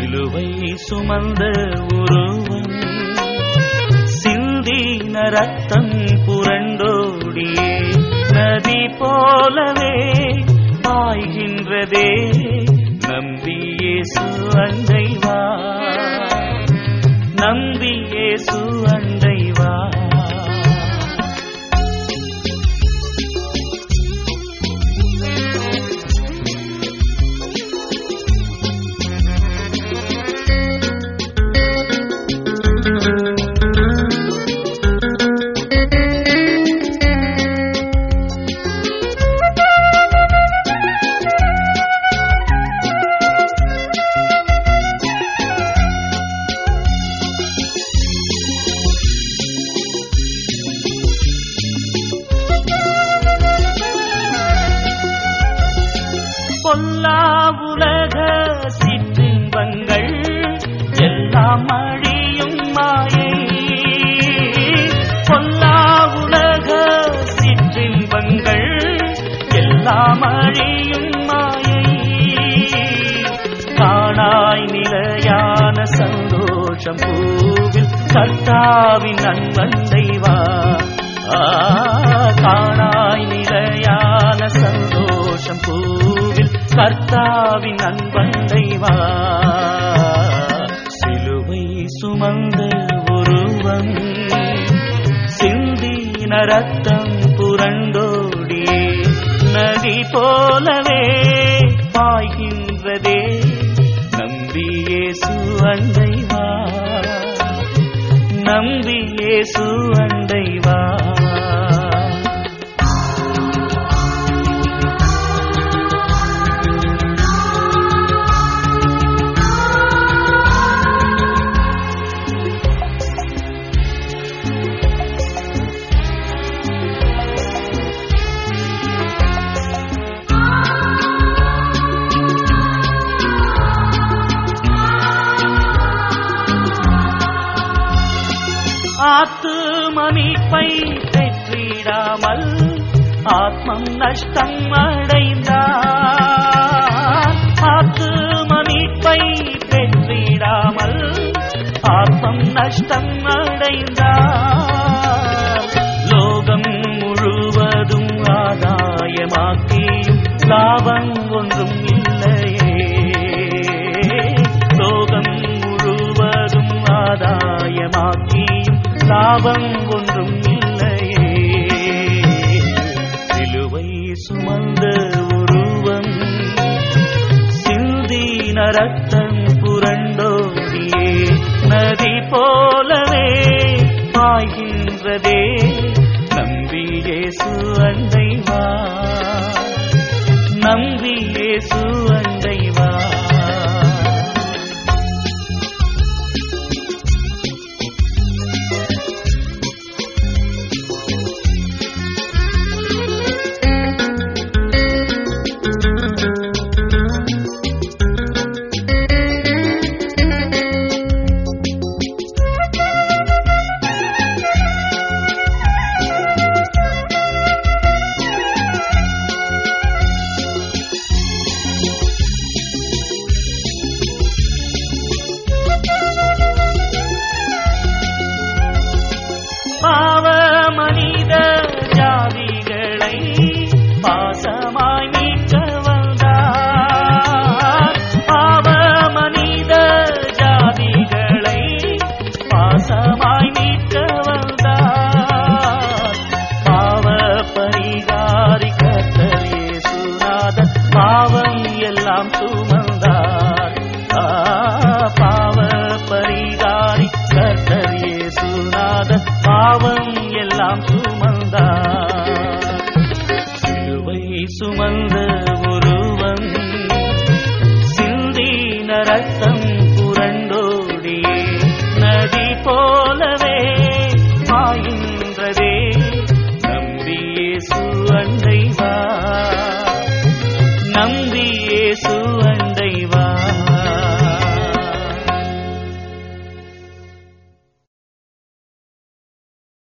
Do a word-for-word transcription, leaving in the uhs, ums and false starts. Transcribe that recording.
சிலுவை சுமந்த உருவம் சிந்தின ரத்தம் புரண்டோடியே நதி போலவே பாய்கின்றதே. நம்பி இயேசு அண்டை வா, நம்பி இயேசு அண்டை வா. பொல்லா உலக சிற்றின்பங்கள் எல்லாம் அழியும் மாயை. பொல்லா உலக சிற்றின்பங்கள் எல்லாம் அழியும் மாயை. காணாய் நிலையான சந்தோஷம் பூவில் கர்த்தாவின் அன்பண்டை வா. காணாய் நிலையான சந்தோஷம் பூவில் கர்த்தாவின் அன்பண்டை வா. சிலுவை சுமந்த உருவம் சிந்தின ரத்தம் புரண்டோடியே நதி போலவே பாய்கின்றதே. நம்பி இயேசு அண்டை வா, நம்பி இயேசு அண்டை வா. ஆத்துமீட்பை பெற்றிடாமல் ஆத்மம் நஷ்டம் அடைந்தார். ஆத்துமீட்பை பெற்றிடாமல் ஆத்மம் நஷ்டம் அடைந்தார். லோகம் முழுவதும் ஆதாயமாக்கியும் லாபம் ஒன்றும் இல்லையே. லோகம் முழுவதும் ஆதாயமாக்கியும் லாபம் ஒன்றும் இல்லையே. சிலுவை சுமந்த உருவம் சிந்தின ரத்தம் புரண்டோடியே நதி போலவே பாய்கின்றதே. நம்பி இயேசு அண்டை வா, நம்பி இயேசு அண்டை வா. பாவ மனித ஜாதிகளை பாசமாய் மீட்க வந்தார். பாவ மனித ஜாதிகளை பாசமாய் மீட்க வந்தார். பாவ பரிகாரி கர்த்தர் இயேசுநாதர் பாவம் எல்லாம் சுமந்தார். பாவ பரிகாரி கர்த்தர் இயேசுநாதர் பாவம் எல்லாம் சுமந்தார். சிலுவை சுமந்த உருவம் சிந்தின ரத்தம்